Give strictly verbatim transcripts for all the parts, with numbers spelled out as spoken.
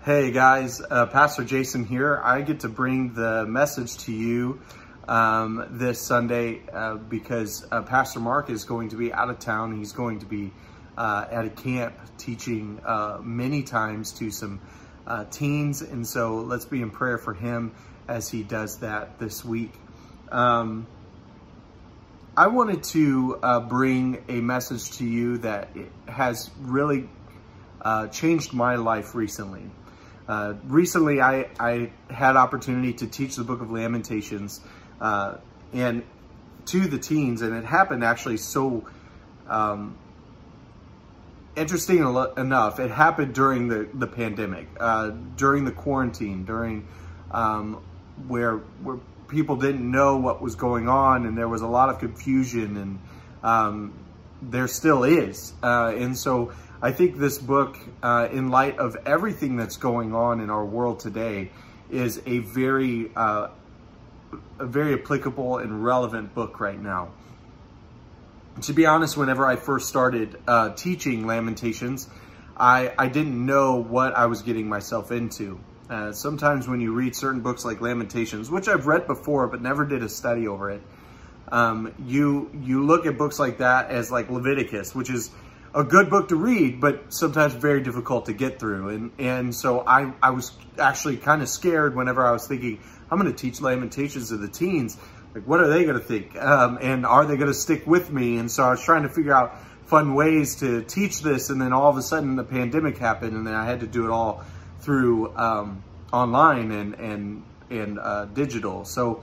Hey guys, uh, Pastor Jason here. I get to bring the message to you um, this Sunday uh, because uh, Pastor Mark is going to be out of town. He's going to be uh, at a camp teaching uh, many times to some uh, teens, and so let's be in prayer for him as he does that this week. Um, I wanted to uh, bring a message to you that has really uh, changed my life recently. Uh, recently, I, I had opportunity to teach the book of Lamentations uh, and to the teens, and it happened actually so um, interesting enough. It happened during the, the pandemic, uh, during the quarantine, during um, where, where people didn't know what was going on, and there was a lot of confusion, and um, there still is. Uh, and so I think this book, uh, in light of everything that's going on in our world today, is a very, uh, a very applicable and relevant book right now. To be honest, whenever I first started uh, teaching Lamentations, I, I didn't know what I was getting myself into. Uh, sometimes when you read certain books like Lamentations, which I've read before but never did a study over it, um, you you look at books like that as like Leviticus, which is a good book to read, but sometimes very difficult to get through. And and so I, I was actually kind of scared whenever I was thinking, I'm going to teach Lamentations to the teens. Like, what are they going to think? Um, and are they going to stick with me? And so I was trying to figure out fun ways to teach this. And then all of a sudden the pandemic happened, and then I had to do it all through um, online and, and, and uh, digital. So,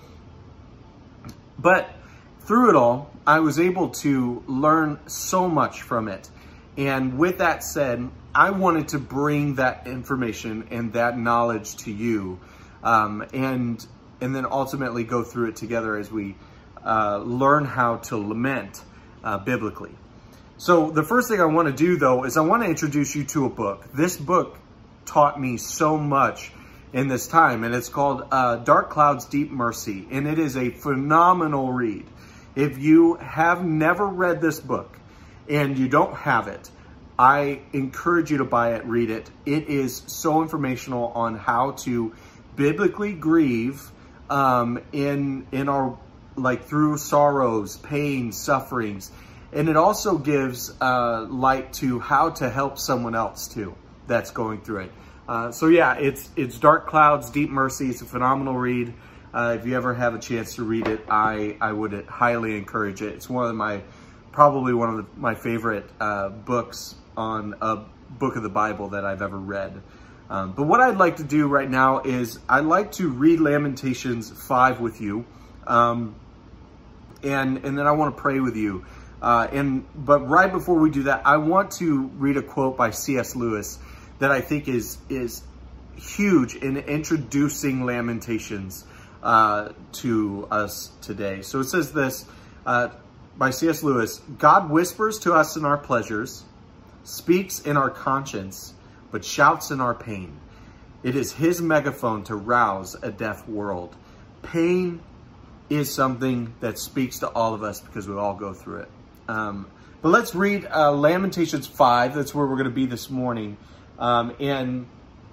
but through it all, I was able to learn so much from it. And with that said, I wanted to bring that information and that knowledge to you, um, and and then ultimately go through it together as we uh, learn how to lament uh, biblically. So the first thing I want to do, though, is I want to introduce you to a book. This book taught me so much in this time, and it's called uh, Dark Clouds, Deep Mercy, and it is a phenomenal read. If you have never read this book and you don't have it, I encourage you to buy it, read it. It is so informational on how to biblically grieve um, in in our, like, through sorrows, pain, sufferings. And it also gives uh, light to how to help someone else too that's going through it. Uh, so yeah, it's, it's Dark Clouds, Deep Mercy. It's a phenomenal read. Uh, if you ever have a chance to read it, I, I would highly encourage it. It's one of my, probably one of the, my favorite uh, books on a book of the Bible that I've ever read. Um, but what I'd like to do right now is I'd like to read Lamentations five with you. Um, and, and then I want to pray with you. Uh, and, but right before we do that, I want to read a quote by C S Lewis that I think is, is huge in introducing Lamentations Uh, to us today. So it says this uh, by C S Lewis: God whispers to us in our pleasures, speaks in our conscience, but shouts in our pain. It is his megaphone to rouse a deaf world. Pain is something that speaks to all of us because we all go through it. Um, but let's read uh, Lamentations five. That's where we're going to be this morning. Um, and,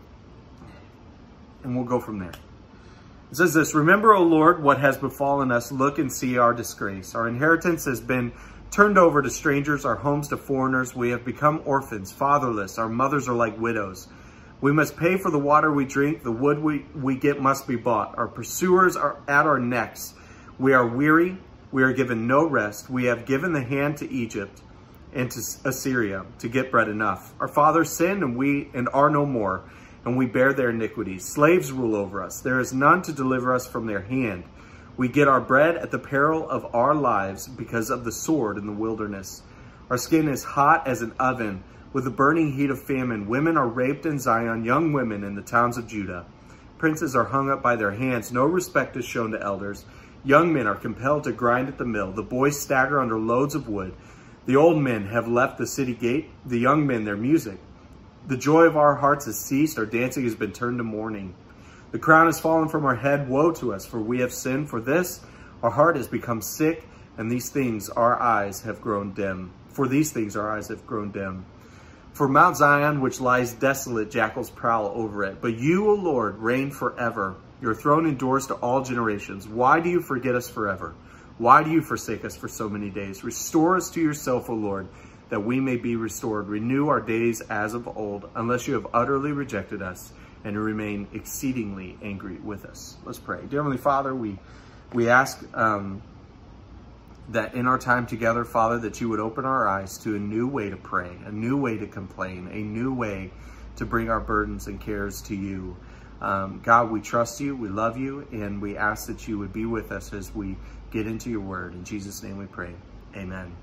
and we'll go from there. It says this: Remember, O Lord, what has befallen us. Look and see our disgrace. Our inheritance has been turned over to strangers, our homes to foreigners. We have become orphans, fatherless. Our mothers are like widows. We must pay for the water we drink. The wood we, we get must be bought. Our pursuers are at our necks. We are weary. We are given no rest. We have given the hand to Egypt and to Assyria to get bread enough. Our fathers sinned, and we and are no more, and we bear their iniquities. Slaves rule over us. There is none to deliver us from their hand. We get our bread at the peril of our lives because of the sword in the wilderness. Our skin is hot as an oven with the burning heat of famine. Women are raped in Zion, young women in the towns of Judah. Princes are hung up by their hands. No respect is shown to elders. Young men are compelled to grind at the mill. The boys stagger under loads of wood. The old men have left the city gate, the young men their music. The joy of our hearts has ceased. Our dancing has been turned to mourning. The crown has fallen from our head. Woe to us, for we have sinned. For this, our heart has become sick, and these things our eyes have grown dim. For these things our eyes have grown dim. For Mount Zion, which lies desolate, jackals prowl over it. But you, O Lord, reign forever. Your throne endures to all generations. Why do you forget us forever? Why do you forsake us for so many days? Restore us to yourself, O Lord, that we may be restored. Renew our days as of old, unless you have utterly rejected us and remain exceedingly angry with us. Let's pray. Dear Heavenly Father, we, we ask um, that in our time together, Father, that you would open our eyes to a new way to pray, a new way to complain, a new way to bring our burdens and cares to you. Um, God, we trust you, we love you, and we ask that you would be with us as we get into your word. In Jesus' name we pray. Amen.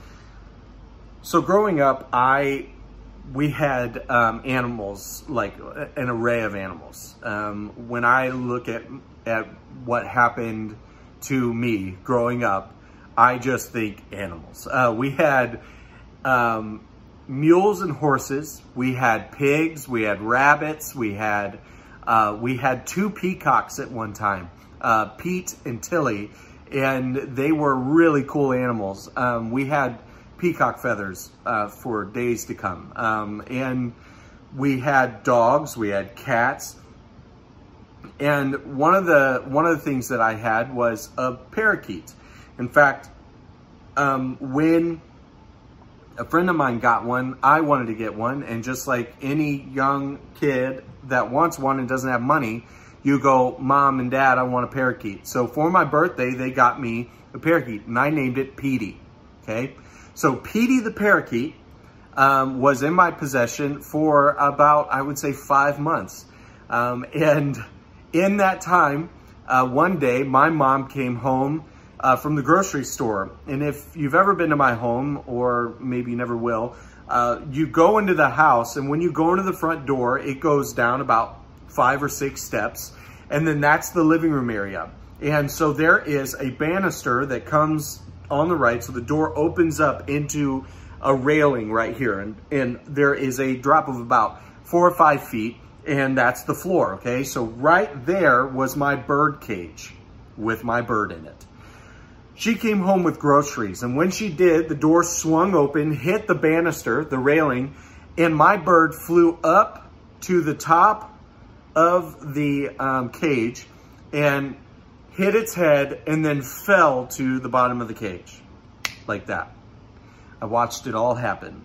So growing up, I we had um, animals, like an array of animals. Um, when I look at, at what happened to me growing up, I just think animals. Uh, we had um, mules and horses. We had pigs. We had rabbits. We had uh, we had two peacocks at one time, uh, Pete and Tilly, and they were really cool animals. Um, we had peacock feathers uh, for days to come, um, and we had dogs. We had cats. And one of the one of the things that I had was a parakeet. In fact, um, when a friend of mine got one, I wanted to get one. And just like any young kid that wants one and doesn't have money, you go, Mom and Dad, I want a parakeet. So for my birthday, they got me a parakeet, and I named it Petey. Okay, so Petey the parakeet um, was in my possession for about, I would say, five months. Um, and in that time, uh, one day, my mom came home uh, from the grocery store. And if you've ever been to my home, or maybe you never will, uh, you go into the house, and when you go into the front door, it goes down about five or six steps, and then that's the living room area. And so there is a banister that comes on the right, so the door opens up into a railing right here, and, and there is a drop of about four or five feet, and that's the floor, okay? So right there was my bird cage with my bird in it. She came home with groceries, and when she did, the door swung open, hit the banister, the railing, and my bird flew up to the top of the um, cage and hit its head and then fell to the bottom of the cage, like that. I watched it all happen.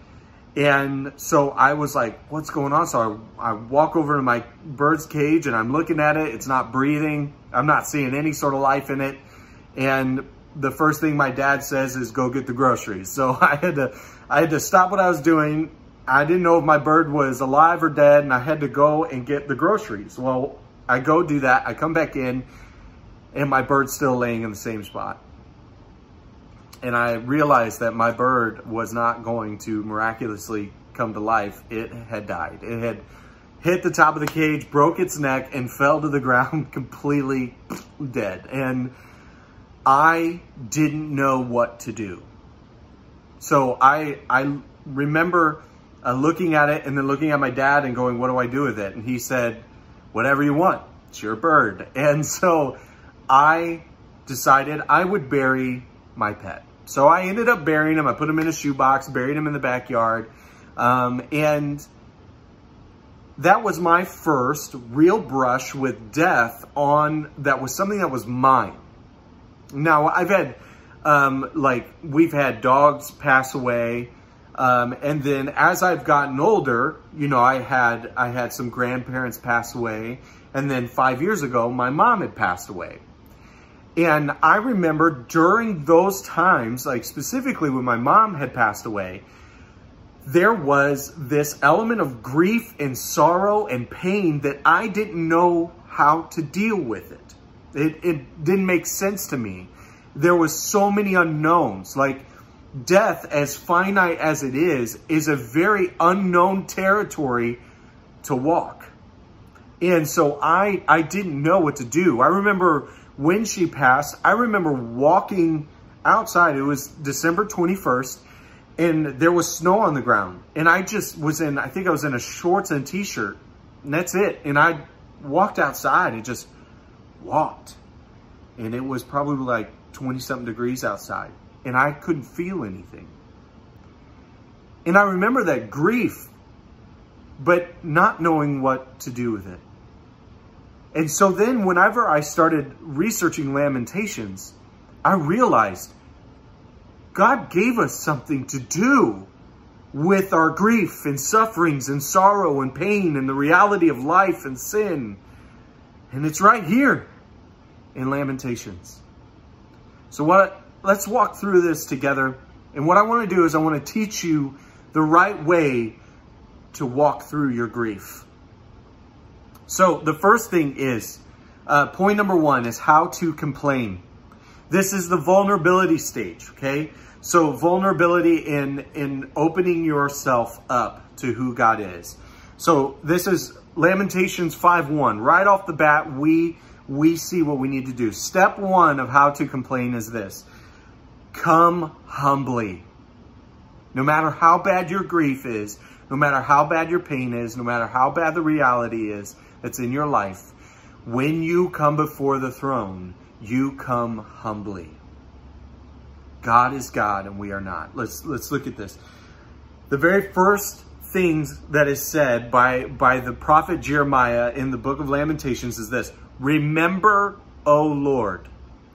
And so I was like, what's going on? So I, I walk over to my bird's cage and I'm looking at it. It's not breathing. I'm not seeing any sort of life in it. And the first thing my dad says is, go get the groceries. So I had to, I had to stop what I was doing. I didn't know if my bird was alive or dead, and I had to go and get the groceries. Well, I go do that. I come back in, and my bird's still laying in the same spot. And I realized that my bird was not going to miraculously come to life. It had died. It had hit the top of the cage, broke its neck, and fell to the ground completely dead. And I didn't know what to do. So I, I remember uh, looking at it and then looking at my dad and going, what do I do with it? And he said, whatever you want. It's your bird. And so I decided I would bury my pet. So I ended up burying him. I put him in a shoebox, buried him in the backyard. Um, and that was my first real brush with death on, that was something that was mine. Now, I've had, um, like, we've had dogs pass away. Um, and then as I've gotten older, you know, I had, I had some grandparents pass away. And then five years ago, my mom had passed away. And I remember during those times, like specifically when my mom had passed away, there was this element of grief and sorrow and pain that I didn't know how to deal with it. It, it didn't make sense to me. There was so many unknowns. Like, death, as finite as it is, is a very unknown territory to walk. And so I, I didn't know what to do. I remember when she passed, I remember walking outside. It was December twenty-first, and there was snow on the ground. And I just was in, I think I was in a shorts and a t-shirt, and that's it. And I walked outside and just walked. And it was probably like twenty something degrees outside, and I couldn't feel anything. And I remember that grief, but not knowing what to do with it. And so then whenever I started researching Lamentations, I realized God gave us something to do with our grief and sufferings and sorrow and pain and the reality of life and sin. And it's right here in Lamentations. So what? Let's walk through this together. And what I want to do is I want to teach you the right way to walk through your grief. So the first thing is, uh, point number one is how to complain. This is the vulnerability stage, okay? So vulnerability in, in opening yourself up to who God is. So this is Lamentations five one. Right off the bat, we, we see what we need to do. Step one of how to complain is this. Come humbly. No matter how bad your grief is, no matter how bad your pain is, no matter how bad the reality is that's in your life, when you come before the throne, you come humbly. God is God and we are not. Let's let's look at this. The very first things that is said by, by the prophet Jeremiah in the book of Lamentations is this. Remember, O Lord.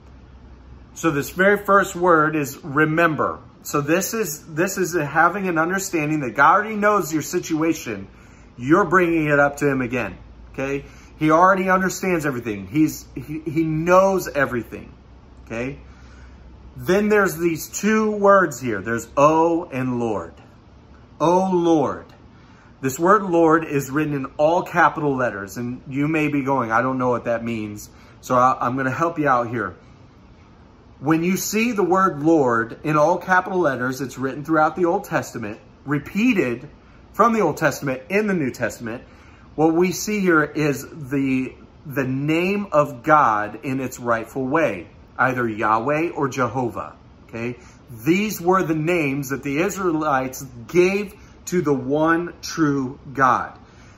So this very first word is remember. So this is this is having an understanding that God already knows your situation. You're bringing it up to him again. Okay? He already understands everything. He's he, he knows everything. Okay? Then there's these two words here. There's O and Lord. O Lord. This word Lord is written in all capital letters. And you may be going, I don't know what that means. So I'm going to help you out here. When you see the word Lord in all capital letters, it's written throughout the Old Testament, repeated from the Old Testament in the New Testament. What we see here is the, the name of God in its rightful way, either Yahweh or Jehovah. Okay, these were the names that the Israelites gave to the one true God.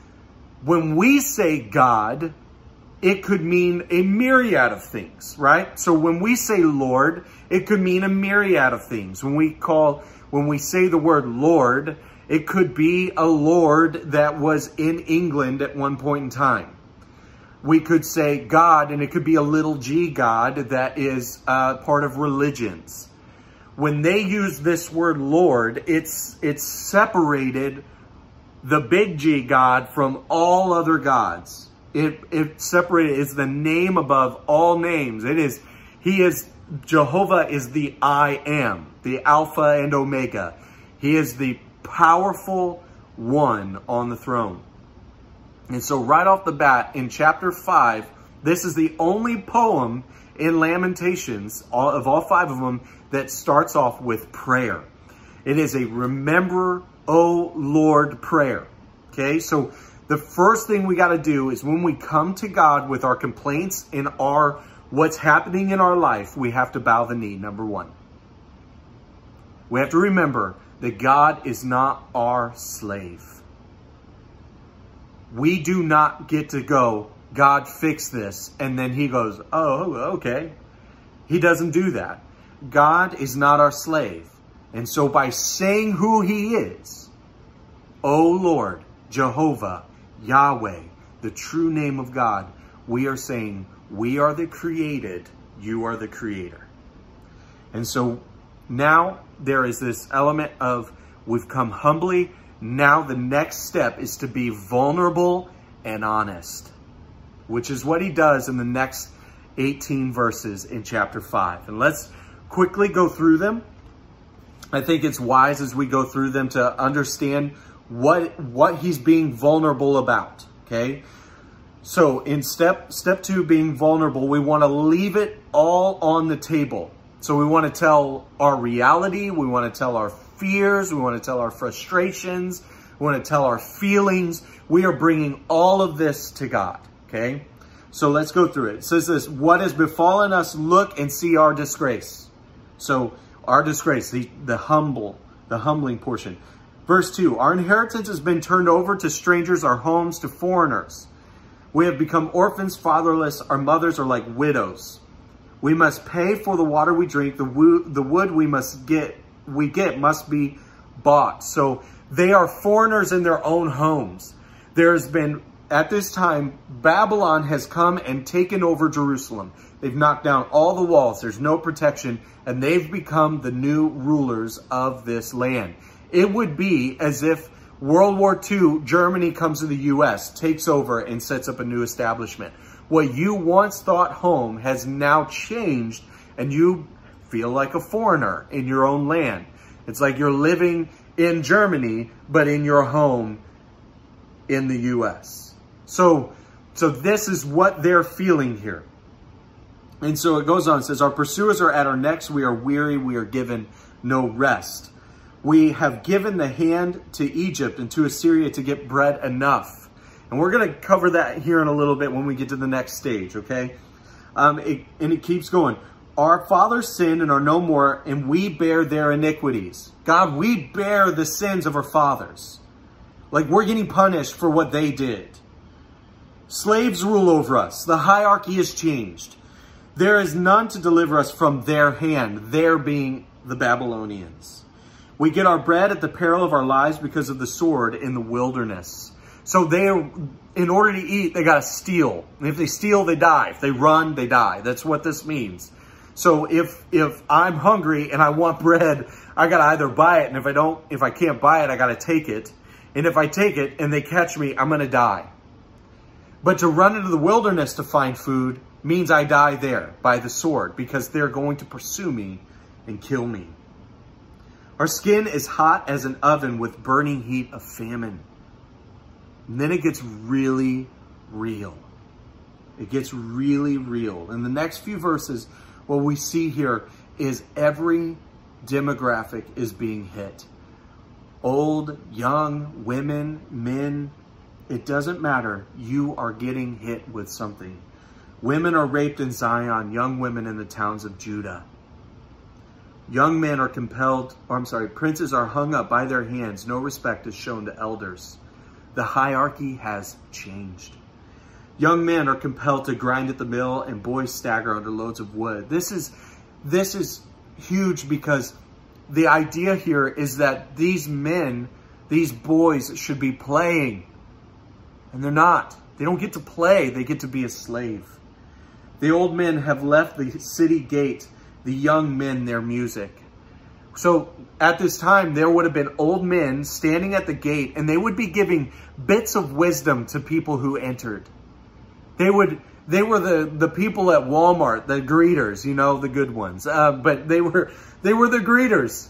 When we say God, it could mean a myriad of things, right? So when we say Lord, it could mean a myriad of things. When we call, when we say the word Lord, it could be a Lord that was in England at one point in time. We could say God, and it could be a little g God that is uh, part of religions. When they use this word Lord, it's, it's separated the big G God from all other gods. It, it separated, it's the name above all names. It is, he is, Jehovah is the I am, the Alpha and Omega. He is the powerful one on the throne. And so right off the bat in chapter five, this is the only poem in Lamentations, all, of all five of them, that starts off with prayer. It is a remember, O Lord prayer. Okay, so the first thing we got to do is when we come to God with our complaints and our what's happening in our life, we have to bow the knee, number one. We have to remember that God is not our slave. We do not get to go, God, fix this, and then he goes, oh, okay. He doesn't do that. God is not our slave. And so by saying who he is, O Lord, Jehovah, Yahweh, the true name of God, we are saying, we are the created, you are the creator. And so now there is this element of we've come humbly. Now the next step is to be vulnerable and honest, which is what he does in the next eighteen verses in chapter five. And let's quickly go through them. I think it's wise as we go through them to understand what, what he's being vulnerable about, okay? So in step, step two, being vulnerable, we want to leave it all on the table. So we want to tell our reality, we want to tell our fears, we want to tell our frustrations, we want to tell our feelings. We are bringing all of this to God, okay? So let's go through it. It says this, what has befallen us, look and see our disgrace. So our disgrace, the, the humble, the humbling portion. Verse two, our inheritance has been turned over to strangers, our homes to foreigners. We have become orphans, fatherless. Our mothers are like widows. We must pay for the water we drink. The wood, the wood we must get, we get must be bought. So they are foreigners in their own homes. There's been, at this time, Babylon has come and taken over Jerusalem. They've knocked down all the walls. There's no protection, and they've become the new rulers of this land. It would be as if World War Two, Germany comes to the U S, takes over and sets up a new establishment. What you once thought home has now changed, and you feel like a foreigner in your own land. It's like you're living in Germany, but in your home in the U S. So, so this is what they're feeling here. And so it goes on, it says, our pursuers are at our necks. We are weary. We are given no rest. We have given the hand to Egypt and to Assyria to get bread enough. And we're going to cover that here in a little bit when we get to the next stage, okay? Um, it, and it keeps going. Our fathers sinned and are no more, and we bear their iniquities. God, we bear the sins of our fathers. Like we're getting punished for what they did. Slaves rule over us. The hierarchy has changed. There is none to deliver us from their hand, their being the Babylonians. We get our bread at the peril of our lives because of the sword in the wilderness. So they, are, in order to eat, they got to steal. And if they steal, they die. If they run, they die. That's what this means. So if if I'm hungry and I want bread, I got to either buy it. And if I don't, if I can't buy it, I got to take it. And if I take it and they catch me, I'm going to die. But to run into the wilderness to find food means I die there by the sword, because they're going to pursue me and kill me. Our skin is hot as an oven with burning heat of famine. And then it gets really real. It gets really real. In the next few verses, what we see here is every demographic is being hit. Old, young, women, men, it doesn't matter. You are getting hit with something. Women are raped in Zion, young women in the towns of Judah. Young men are compelled, or I'm sorry, princes are hung up by their hands. No respect is shown to elders. The hierarchy has changed. Young men are compelled to grind at the mill, and boys stagger under loads of wood. This is, this is huge, because the idea here is that these men, these boys should be playing. And they're not. They don't get to play. They get to be a slave. The old men have left the city gate, the young men their music. So at this time, there would have been old men standing at the gate, and they would be giving bits of wisdom to people who entered. They would, they were the, the people at Walmart, the greeters, you know, the good ones. Uh, but they were, they were the greeters.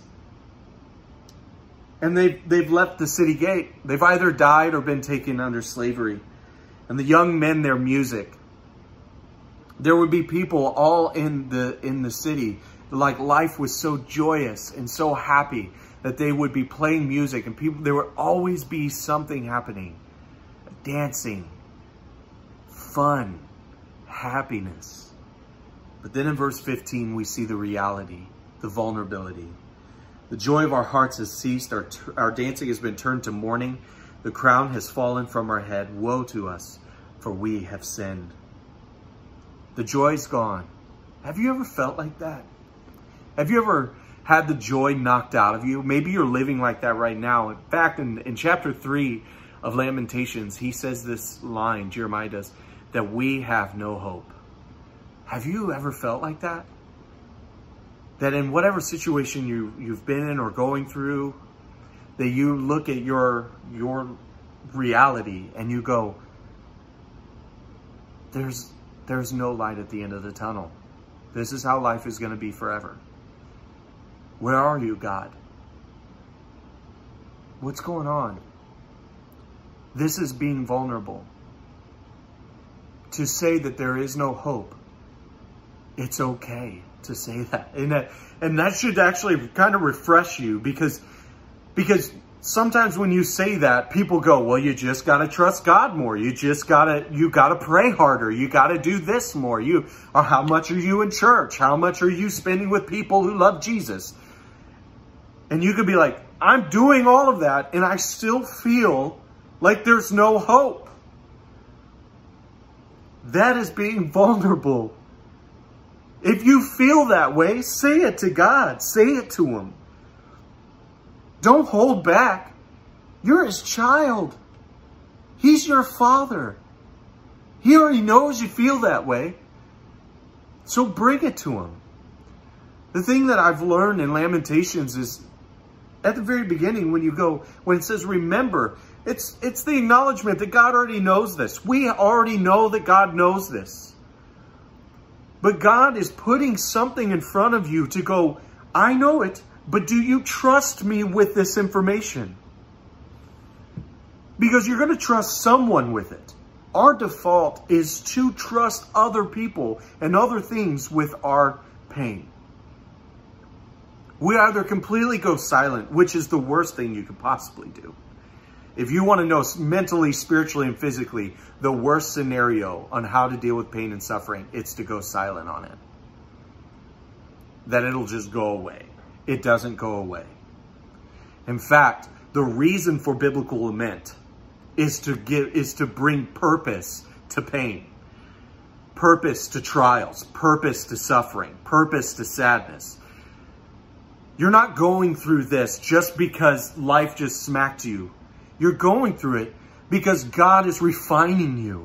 And they've, they've left the city gate. They've either died or been taken under slavery. And the young men their music. There would be people all in the, in the city. Like life was so joyous and so happy that they would be playing music, and people, there would always be something happening. Dancing, fun, happiness. But then in verse fifteen, we see the reality, the vulnerability. The joy of our hearts has ceased. Our, our dancing has been turned to mourning. The crown has fallen from our head. Woe to us, for we have sinned. The joy's gone. Have you ever felt like that? Have you ever had the joy knocked out of you? Maybe you're living like that right now. In fact, in, in chapter three of Lamentations, he says this line, Jeremiah does, that we have no hope. Have you ever felt like that? That in whatever situation you, you've been in or going through, that you look at your, your reality and you go, there's, there's no light at the end of the tunnel. This is how life is going to be forever. Where are you, God? What's going on? This is being vulnerable. To say that there is no hope, it's okay to say that. And that, and that should actually kind of refresh you, because, because sometimes when you say that, people go, well, you just got to trust God more. You just got to, you got to pray harder. You got to do this more. You, or how much are you in church? How much are you spending with people who love Jesus? And you could be like, I'm doing all of that, and I still feel like there's no hope. That is being vulnerable. If you feel that way, say it to God. Say it to him. Don't hold back. You're his child. He's your father. He already knows you feel that way. So bring it to him. The thing that I've learned in Lamentations is at the very beginning when you go, when it says remember, it's, it's the acknowledgement that God already knows this. We already know that God knows this. But God is putting something in front of you to go, I know it, but do you trust me with this information? Because you're going to trust someone with it. Our default is to trust other people and other things with our pain. We either completely go silent, which is the worst thing you could possibly do. If you want to know mentally, spiritually, and physically the worst scenario on how to deal with pain and suffering, it's to go silent on it. That it'll just go away. It doesn't go away. In fact, the reason for biblical lament is to give, is to bring purpose to pain, purpose to trials, purpose to suffering, purpose to sadness. You're not going through this just because life just smacked you. You're going through it because God is refining you.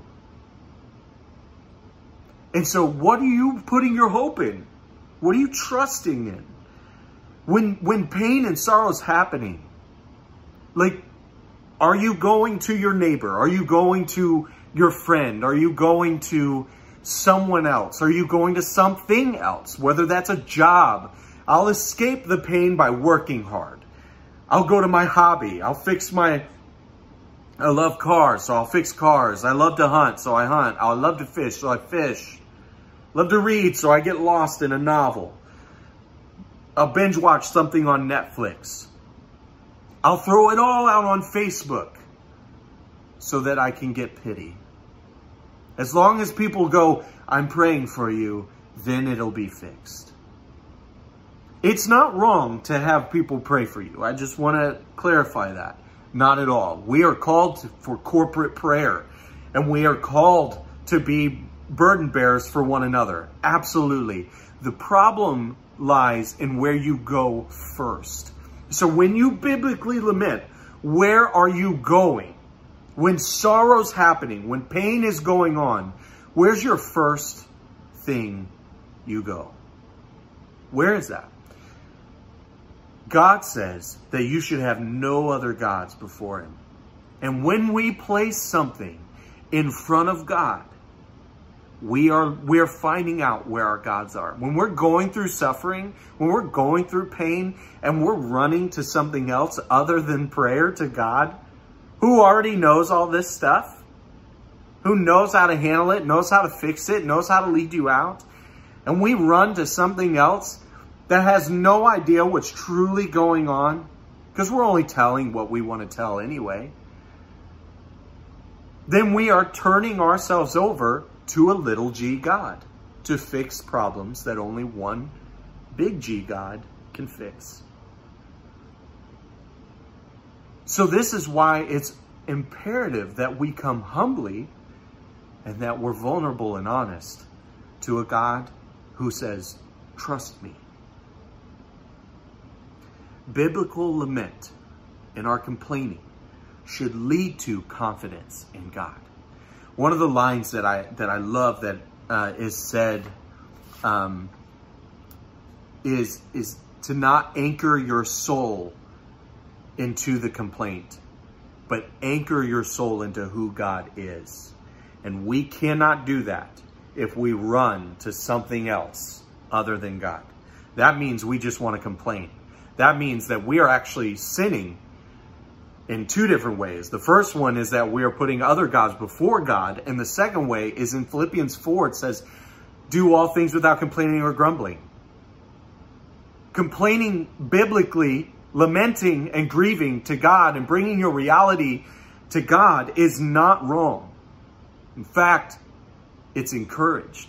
And so what are you putting your hope in? What are you trusting in? When, when pain and sorrow is happening, like, are you going to your neighbor? Are you going to your friend? Are you going to someone else? Are you going to something else? Whether that's a job. I'll escape the pain by working hard. I'll go to my hobby. I'll fix my... I love cars, so I'll fix cars. I love to hunt, so I hunt. I love to fish, so I fish. Love to read, so I get lost in a novel. I'll binge watch something on Netflix. I'll throw it all out on Facebook so that I can get pity. As long as people go, I'm praying for you, then it'll be fixed. It's not wrong to have people pray for you. I just want to clarify that. Not at all. We are called to, for corporate prayer, and we are called to be burden bearers for one another. Absolutely. The problem lies in where you go first. So when you biblically lament, where are you going? When sorrow's happening, when pain is going on, where's your first thing you go? Where is that? God says that you should have no other gods before him. And when we place something in front of God, we are we're finding out where our gods are. When we're going through suffering, when we're going through pain, and we're running to something else other than prayer to God, who already knows all this stuff, who knows how to handle it, knows how to fix it, knows how to lead you out, and we run to something else that has no idea what's truly going on, because we're only telling what we want to tell anyway, then we are turning ourselves over to a little g God to fix problems that only one big G God can fix. So this is why it's imperative that we come humbly and that we're vulnerable and honest to a God who says, trust me. Biblical lament and our complaining should lead to confidence in God. One of the lines that I that I love that uh, is said um, is is to not anchor your soul into the complaint, but anchor your soul into who God is. And we cannot do that if we run to something else other than God. That means we just want to complain. That means that we are actually sinning in two different ways. The first one is that we are putting other gods before God. And the second way is in Philippians four, it says, do all things without complaining or grumbling. Complaining biblically, lamenting and grieving to God and bringing your reality to God is not wrong. In fact, it's encouraged.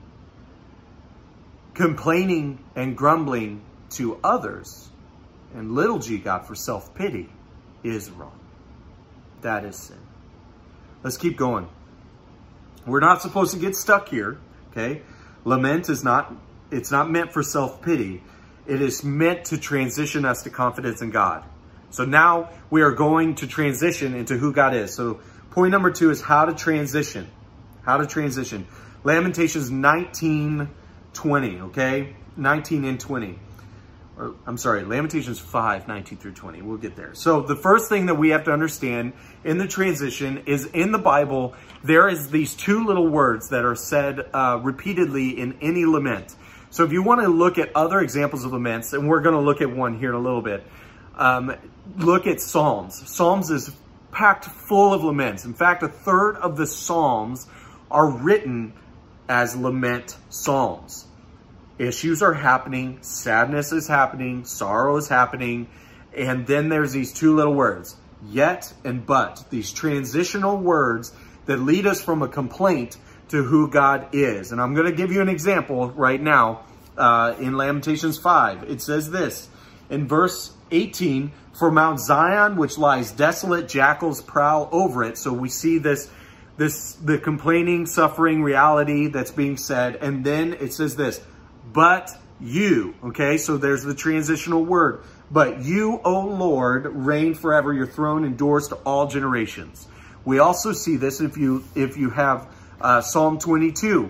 Complaining and grumbling to others and little g God for self-pity is wrong. That is sin. Let's keep going. We're not supposed to get stuck here, okay? Lament is not, it's not meant for self-pity. It is meant to transition us to confidence in God. So now we are going to transition into who God is. So point number two is how to transition. How to transition. Lamentations nineteen twenty, okay? nineteen and twenty. Or, I'm sorry, Lamentations five, nineteen through twenty. We'll get there. So the first thing that we have to understand in the transition is in the Bible, there is these two little words that are said uh, repeatedly in any lament. So if you want to look at other examples of laments, and we're going to look at one here in a little bit, um, look at Psalms. Psalms is packed full of laments. In fact, a third of the Psalms are written as lament psalms. Issues are happening, sadness is happening, sorrow is happening, and then there's these two little words, yet and but, these transitional words that lead us from a complaint to who God is. And I'm going to give you an example right now uh, in Lamentations five. It says this, in verse eighteen, for Mount Zion, which lies desolate, jackals prowl over it. So we see this, this the complaining, suffering reality that's being said. And then it says this, but you, okay, so there's the transitional word. But you, O Lord, reign forever. Your throne endures to all generations. We also see this if you if you have uh, Psalm twenty-two.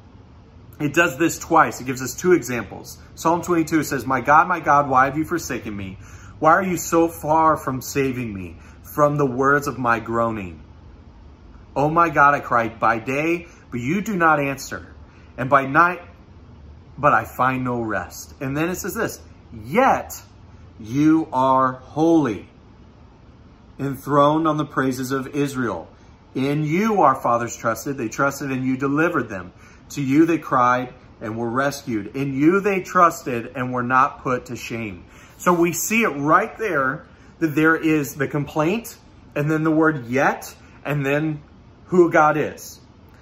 It does this twice. It gives us two examples. Psalm twenty-two says, my God, my God, why have you forsaken me? Why are you so far from saving me from the words of my groaning? Oh my God, I cried by day, but you do not answer. And by night, but I find no rest. And then it says this, yet you are holy, enthroned on the praises of Israel. In you our fathers trusted. They trusted and you delivered them. To you they cried and were rescued. In you they trusted and were not put to shame. So we see it right there that there is the complaint and then the word yet and then who God is.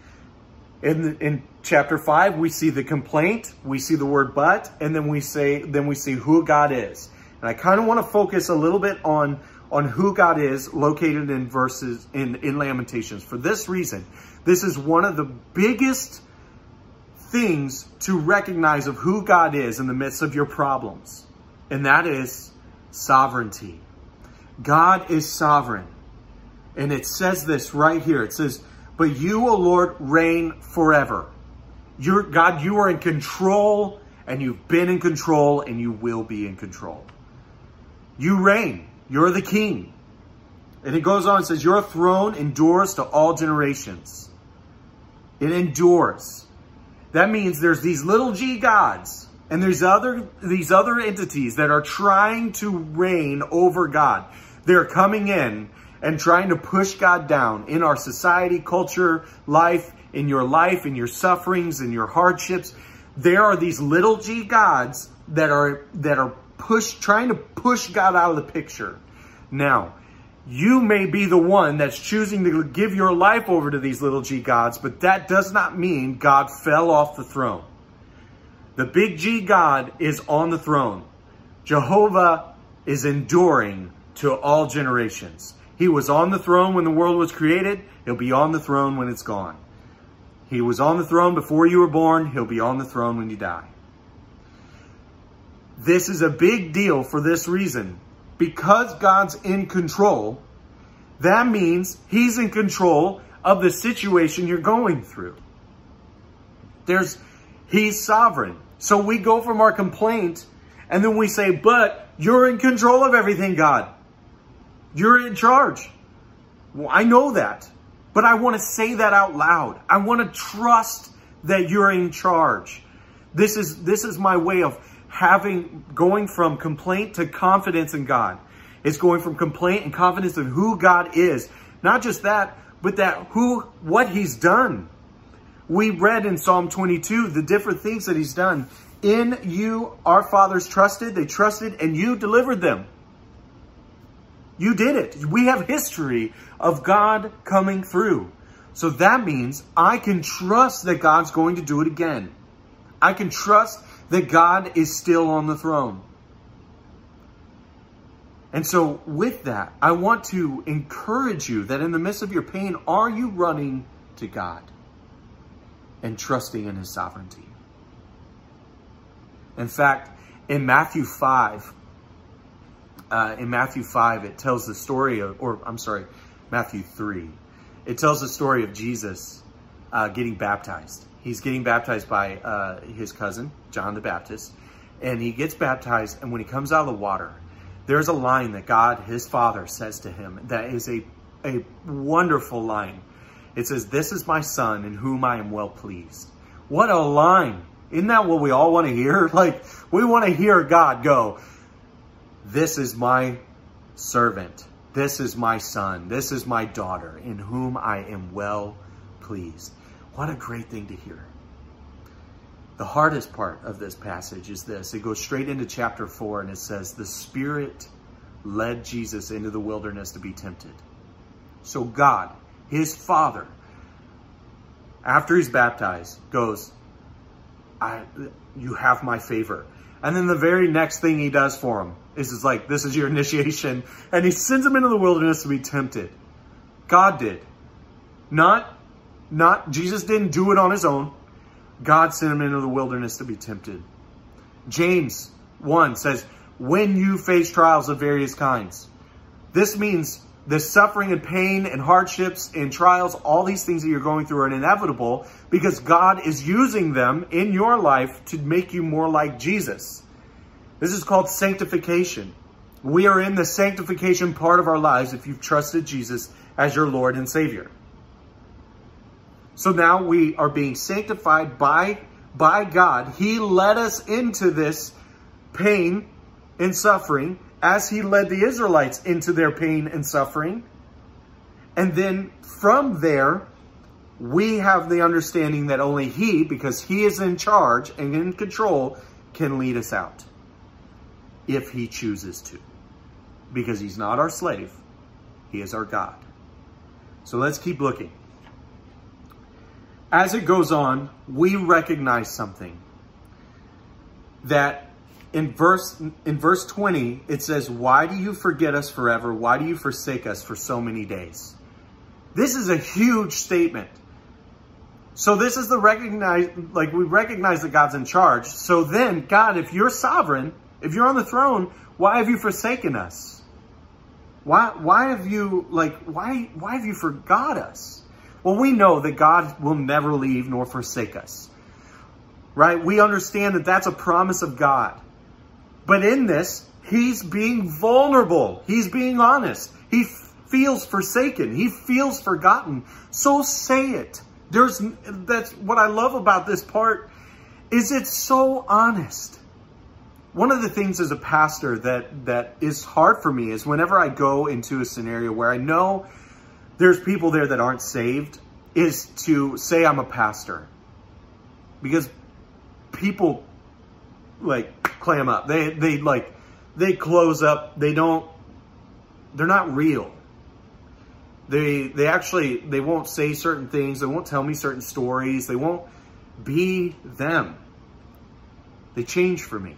In, in chapter five, we see the complaint, we see the word but, and then we say, then we see who God is. And I kind of want to focus a little bit on, on who God is located in verses in, in Lamentations. For this reason, this is one of the biggest things to recognize of who God is in the midst of your problems. And that is sovereignty. God is sovereign. And it says this right here. It says, but you, O Lord, reign forever. You're, God, you are in control, and you've been in control, and you will be in control. You reign. You're the king. And it goes on and says, your throne endures to all generations. It endures. That means there's these little g gods, and there's other, these other entities that are trying to reign over God. They're coming in and trying to push God down in our society, culture, life, in your life, in your sufferings, in your hardships. There are these little g gods that are that are push trying to push God out of the picture. Now, you may be the one that's choosing to give your life over to these little g gods, but that does not mean God fell off the throne. The big G God is on the throne. Jehovah is enduring to all generations. He was on the throne when the world was created. He'll be on the throne when it's gone. He was on the throne before you were born. He'll be on the throne when you die. This is a big deal for this reason. Because God's in control, that means he's in control of the situation you're going through. There's, he's sovereign. So we go from our complaint and then we say, but you're in control of everything, God. You're in charge. Well, I know that, but I want to say that out loud. I want to trust that you're in charge. This is, this is my way of having, going from complaint to confidence in God. It's going from complaint and confidence in who God is. Not just that, but that who, what he's done. We read in Psalm twenty-two, the different things that he's done. In you, our fathers trusted, they trusted, and you delivered them. You did it. We have history of God coming through. So that means I can trust that God's going to do it again. I can trust that God is still on the throne. And so with that, I want to encourage you that in the midst of your pain, are you running to God and trusting in his sovereignty? In fact, in Matthew five, uh, in Matthew five, it tells the story of, or I'm sorry, Matthew three. It tells the story of Jesus uh, getting baptized. He's getting baptized by uh, his cousin, John the Baptist. And he gets baptized, and when he comes out of the water, there's a line that God, his Father, says to him that is a, a wonderful line. It says, "This is my son in whom I am well pleased." What a line. Isn't that what we all want to hear? Like, we want to hear God go, "This is my servant. This is my son. This is my daughter in whom I am well pleased." What a great thing to hear. The hardest part of this passage is this. It goes straight into chapter four, and it says, the Spirit led Jesus into the wilderness to be tempted. So God, his Father, after he's baptized, goes, I, you have my favor. And then the very next thing he does for him is it's like, this is your initiation. And he sends him into the wilderness to be tempted. God did. Not, not, Jesus didn't do it on his own. God sent him into the wilderness to be tempted. James one says, when you face trials of various kinds. This means the suffering and pain and hardships and trials, all these things that you're going through are inevitable because God is using them in your life to make you more like Jesus. This is called sanctification. We are in the sanctification part of our lives if you've trusted Jesus as your Lord and Savior. So now we are being sanctified by, by God. He led us into this pain and suffering as he led the Israelites into their pain and suffering. And then from there, we have the understanding that only he, because he is in charge and in control, can lead us out if he chooses to. Because he's not our slave. He is our God. So let's keep looking. As it goes on, we recognize something. That in verse, in verse twenty, it says, "Why do you forget us forever? Why do you forsake us for so many days?" This is a huge statement. So this is the recognize, like we recognize that God's in charge. So then, God, if you're sovereign, if you're on the throne, why have you forsaken us? Why, why have you, like, why, why have you forgot us? Well, we know that God will never leave nor forsake us, right? We understand that that's a promise of God. But in this, he's being vulnerable. He's being honest. He f- feels forsaken. He feels forgotten. So say it. There's, that's what I love about this part is it's so honest. One of the things as a pastor that, that is hard for me is whenever I go into a scenario where I know there's people there that aren't saved, is to say I'm a pastor. Because people like clam up. They, they like, they close up. They don't, they're not real. They, they actually, they won't say certain things. They won't tell me certain stories. They won't be them. They change for me.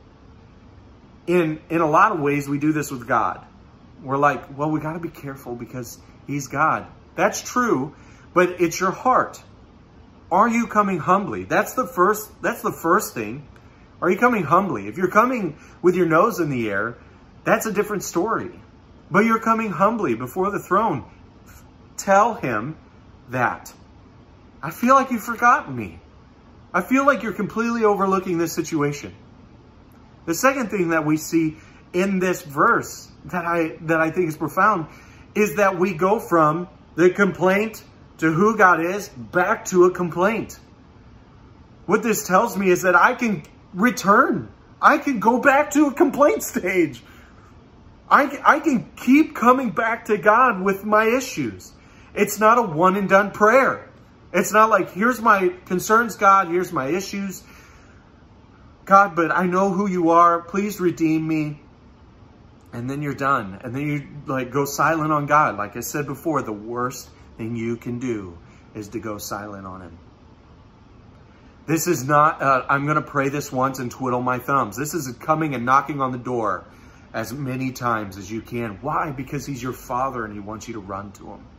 In, in a lot of ways, we do this with God. We're like, well, we got to be careful because he's God. That's true, but it's your heart. Are you coming humbly? That's the first, that's the first thing. Are you coming humbly? If you're coming with your nose in the air, that's a different story. But you're coming humbly before the throne. Tell him that. I feel like you've forgotten me. I feel like you're completely overlooking this situation. The second thing that we see in this verse that I, that I think is profound is that we go from the complaint to who God is back to a complaint. What this tells me is that I can return. I can go back to a complaint stage. I, I can keep coming back to God with my issues. It's not a one and done prayer. It's not like, here's my concerns, God, here's my issues. God, but I know who you are. Please redeem me. And then you're done. And then you like go silent on God. Like I said before, the worst thing you can do is to go silent on him. This is not, uh, I'm going to pray this once and twiddle my thumbs. This is coming and knocking on the door as many times as you can. Why? Because he's your Father and he wants you to run to him.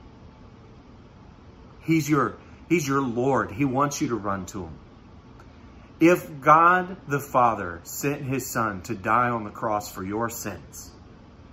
He's your, he's your Lord. He wants you to run to him. If God the Father sent his Son to die on the cross for your sins,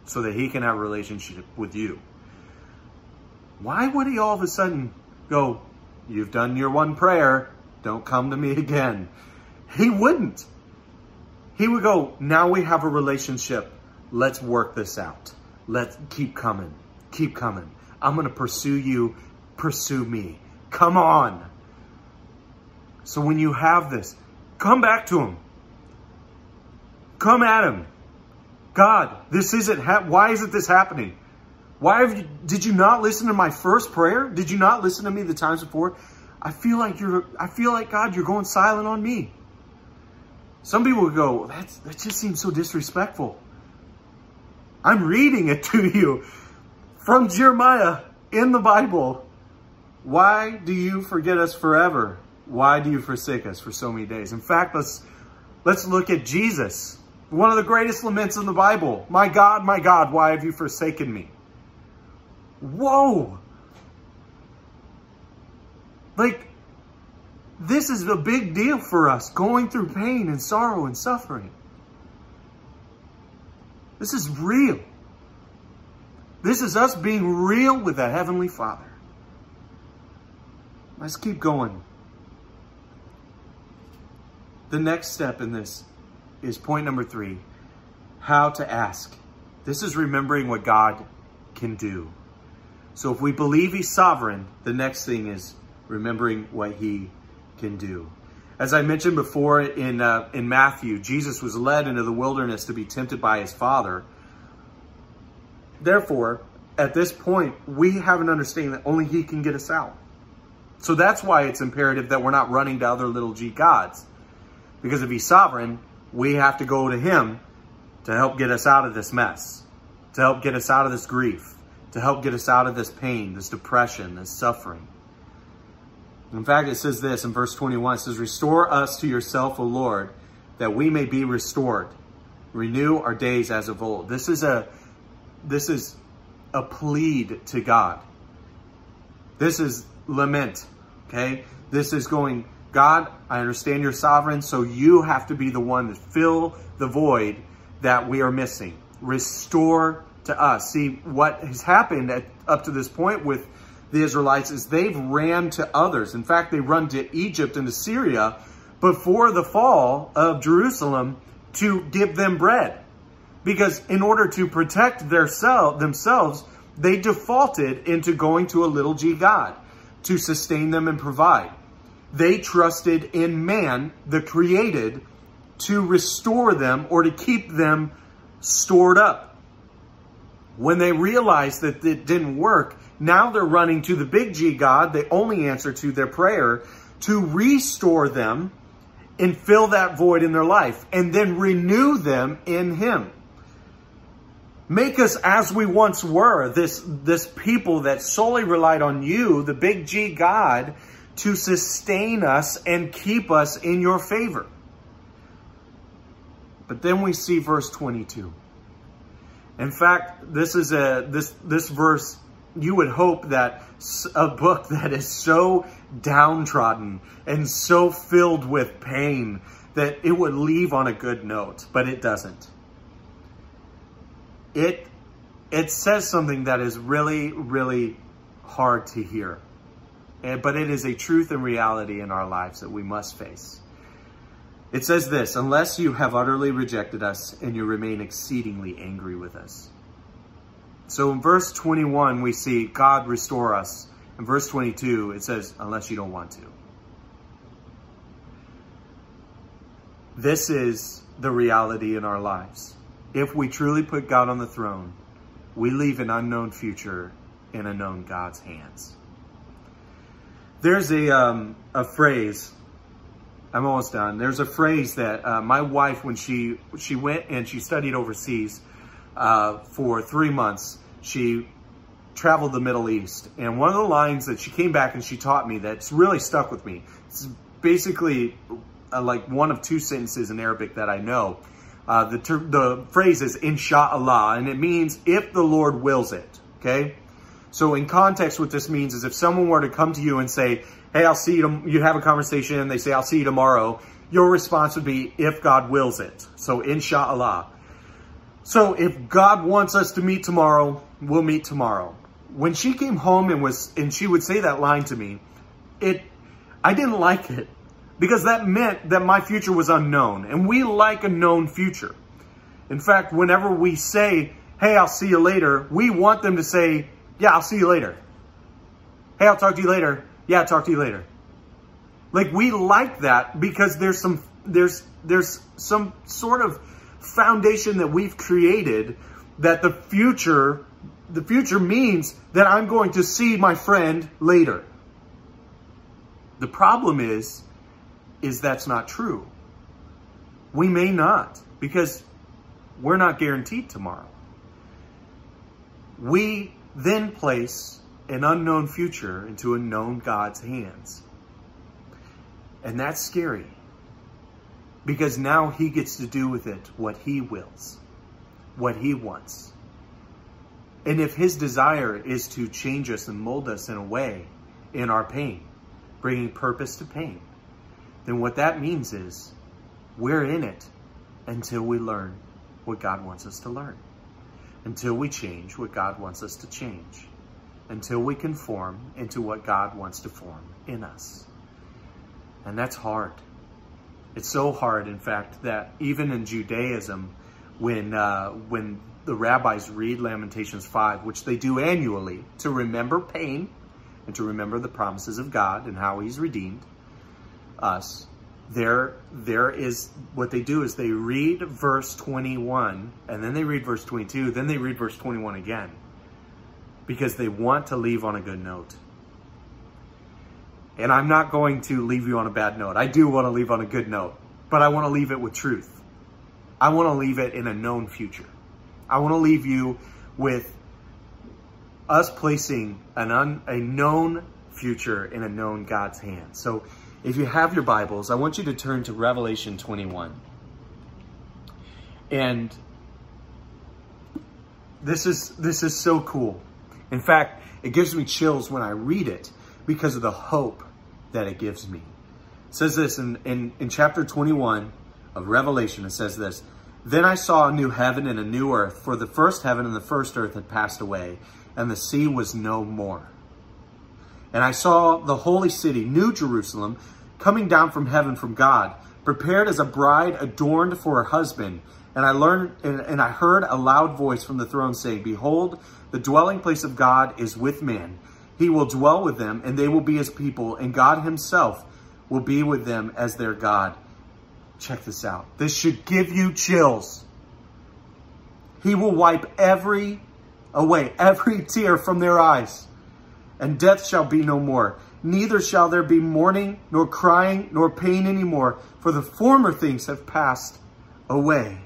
so that he can have a relationship with you. Why would he all of a sudden go, you've done your one prayer, don't come to me again? He wouldn't. He would go, now we have a relationship. Let's work this out. Let's keep coming. Keep coming. I'm going to pursue you. Pursue me. Come on. So when you have this, come back to him. Come at him. God, this isn't, ha- why isn't this happening? Why have you, did you not listen to my first prayer? Did you not listen to me the times before? I feel like you're, I feel like, God, you're going silent on me. Some people would go, That's, that just seems so disrespectful. I'm reading it to you from Jeremiah in the Bible. Why do you forget us forever? Why do you forsake us for so many days? In fact, let's, let's look at Jesus. One of the greatest laments in the Bible. My God, my God, why have you forsaken me? Whoa. Like, this is a big deal for us, going through pain and sorrow and suffering. This is real. This is us being real with the Heavenly Father. Let's keep going. The next step in this is point number three, how to ask. This is remembering what God can do. So if we believe he's sovereign, the next thing is remembering what he can do. As I mentioned before in, uh, in Matthew, Jesus was led into the wilderness to be tempted by his Father. Therefore, at this point, we have an understanding that only he can get us out. So that's why it's imperative that we're not running to other little g gods. Because if he's sovereign, we have to go to him to help get us out of this mess, to help get us out of this grief, to help get us out of this pain, this depression, this suffering. In fact, it says this in verse twenty-one, it says, restore us to yourself, O Lord, that we may be restored. Renew our days as of old. This is a, this is a plead to God. This is lament, okay? This is going, God, I understand you're sovereign, so you have to be the one to fill the void that we are missing. Restore to us. See, what has happened at, up to this point with the Israelites is they've ran to others. In fact, they run to Egypt and to Syria before the fall of Jerusalem to give them bread. Because in order to protect their self, themselves, they defaulted into going to a little g god to sustain them and provide. They trusted in man, the created, to restore them or to keep them stored up. When they realized that it didn't work, now they're running to the big G God, the only answer to their prayer, to restore them and fill that void in their life and then renew them in him. Make us as we once were, this, this people that solely relied on you, the big G God, to sustain us and keep us in your favor. But then we see verse twenty-two. In fact, this is a this this verse, you would hope that a book that is so downtrodden and so filled with pain that it would leave on a good note, but it doesn't. It it says something that is really, really hard to hear. But it is a truth and reality in our lives that we must face. It says this, unless you have utterly rejected us and you remain exceedingly angry with us. So in verse twenty-one, we see God restore us. In verse twenty-two, it says, unless you don't want to. This is the reality in our lives. If we truly put God on the throne, we leave an unknown future in a known God's hands. There's a, um, a phrase, I'm almost done. There's a phrase that uh, my wife, when she, she went and she studied overseas uh, for three months, she traveled the Middle East. And one of the lines that she came back and she taught me that's really stuck with me. It's basically uh, like one of two sentences in Arabic that I know. Uh, the, ter the phrase is Insha'Allah, and it means if the Lord wills it, okay? So in context, what this means is if someone were to come to you and say, hey, I'll see you, you have a conversation, and they say, I'll see you tomorrow, your response would be, if God wills it. So Insha'Allah. So if God wants us to meet tomorrow, we'll meet tomorrow. When she came home and was, and she would say that line to me, it, I didn't like it because that meant that my future was unknown, and we like a known future. In fact, whenever we say, hey, I'll see you later, we want them to say, yeah, I'll see you later. Hey, I'll talk to you later. Yeah, I'll talk to you later. Like, we like that because there's some, there's, there's some sort of foundation that we've created that the future, the future means that I'm going to see my friend later. The problem is, is that's not true. We may not, because we're not guaranteed tomorrow. We then place an unknown future into a known God's hands. And that's scary, because now he gets to do with it what he wills, what he wants. And if his desire is to change us and mold us in a way in our pain, bringing purpose to pain, then what that means is we're in it until we learn what God wants us to learn, until we change what God wants us to change, until we conform into what God wants to form in us. And that's hard. It's so hard, in fact, that even in Judaism, when uh, when the rabbis read Lamentations five, which they do annually to remember pain and to remember the promises of God and how he's redeemed us, there, there is, what they do is they read verse twenty-one, and then they read verse twenty-two, then they read verse twenty-one again, because they want to leave on a good note. And I'm not going to leave you on a bad note. I do want to leave on a good note, but I want to leave it with truth. I want to leave it in a known future. I want to leave you with us placing an un, a known future in a known God's hands. So if you have your Bibles, I want you to turn to Revelation twenty-one. And this is, this is so cool. In fact, it gives me chills when I read it because of the hope that it gives me. It says this in, in, in chapter twenty-one of Revelation. It says this: "Then I saw a new heaven and a new earth, for the first heaven and the first earth had passed away, and the sea was no more. And I saw the holy city, New Jerusalem, coming down from heaven from God, prepared as a bride adorned for her husband. And I learned, and, and I heard a loud voice from the throne saying, Behold, the dwelling place of God is with men. He will dwell with them, and they will be his people, and God himself will be with them as their God." Check this out. This should give you chills. He will wipe every away, every tear from their eyes, and death shall be no more. Neither shall there be mourning, nor crying, nor pain anymore, for the former things have passed away.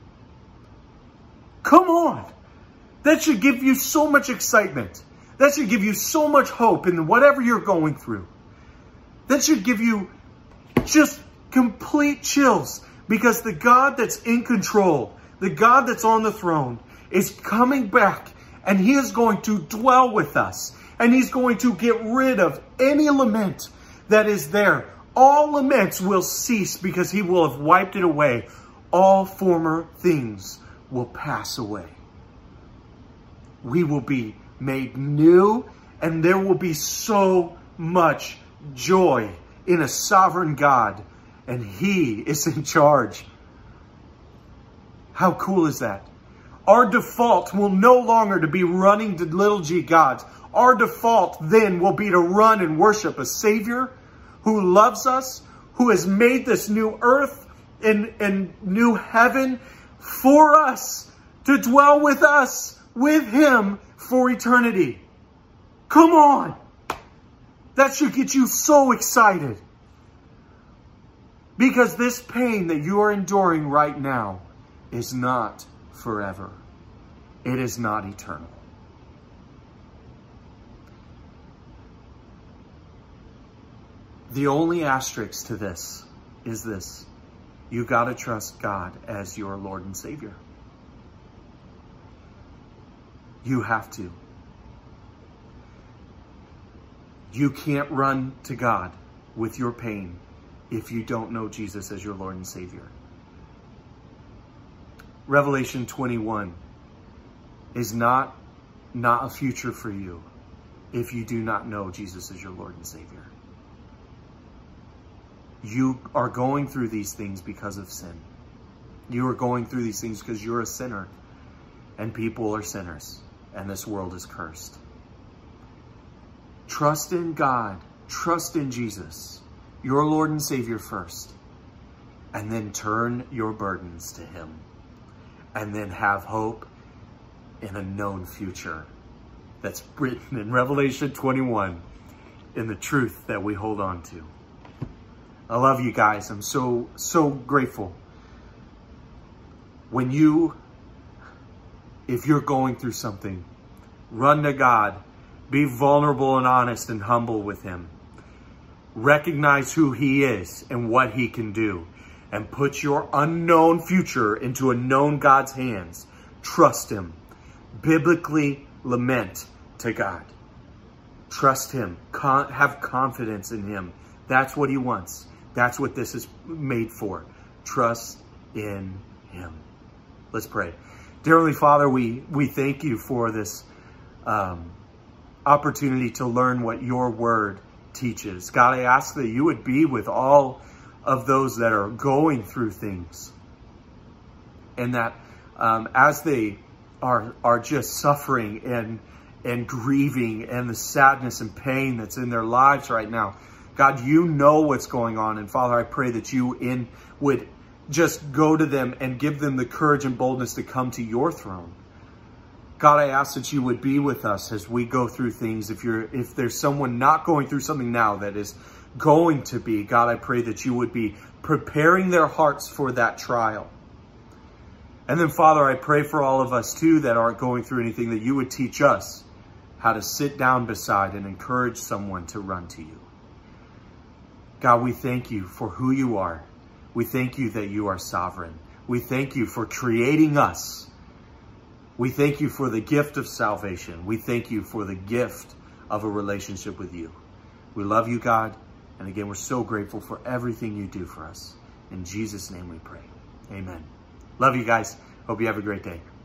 Come on. That should give you so much excitement. That should give you so much hope in whatever you're going through. That should give you just complete chills, because the God that's in control, the God that's on the throne, is coming back, and he is going to dwell with us, and he's going to get rid of any lament that is there. All laments will cease because he will have wiped it away. All former things will pass away. We will be made new, and there will be so much joy in a sovereign God, and he is in charge. How cool is that? Our default will no longer to be running to little g gods. Our default then will be to run and worship a Savior who loves us, who has made this new earth and, and new heaven for us, to dwell with us, with him for eternity. Come on. That should get you so excited. Because this pain that you are enduring right now is not forever. It is not eternal. The only asterisk to this is this: you got to trust God as your Lord and Savior. You have to. You can't run to God with your pain if you don't know Jesus as your Lord and Savior. Revelation twenty-one is not, not a future for you if you do not know Jesus as your Lord and Savior. You are going through these things because of sin. You are going through these things because you're a sinner, and people are sinners, and this world is cursed. Trust in God. Trust in Jesus, your Lord and Savior first, and then turn your burdens to him, and then have hope in a known future that's written in Revelation twenty-one in the truth that we hold on to. I love you guys. I'm so, so grateful. When you, if you're going through something, run to God. Be vulnerable and honest and humble with him. Recognize who he is and what he can do. And put your unknown future into a known God's hands. Trust him. Biblically lament to God. Trust him. Con- have confidence in him. That's what he wants. That's what this is made for. Trust in him. Let's pray. Dear Heavenly Father, we, we thank you for this um, opportunity to learn what your word teaches. God, I ask that you would be with all of those that are going through things. And that um, as they are, are just suffering and, and grieving and the sadness and pain that's in their lives right now, God, you know what's going on. And Father, I pray that you in would just go to them and give them the courage and boldness to come to your throne. God, I ask that you would be with us as we go through things. If you're, if there's someone not going through something now that is going to be, God, I pray that you would be preparing their hearts for that trial. And then, Father, I pray for all of us too that aren't going through anything, that you would teach us how to sit down beside and encourage someone to run to you. God, we thank you for who you are. We thank you that you are sovereign. We thank you for creating us. We thank you for the gift of salvation. We thank you for the gift of a relationship with you. We love you, God. And again, we're so grateful for everything you do for us. In Jesus' name we pray. Amen. Love you guys. Hope you have a great day.